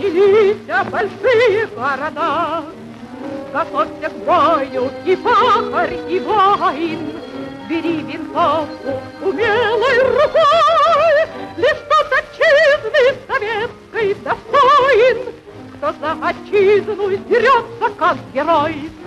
поднялись большие города. Готовься к бою и пахарь, и воин, бери винтовку умелой рукой, лишь тот отчизны советской достоин, кто за отчизну дерется, как герой.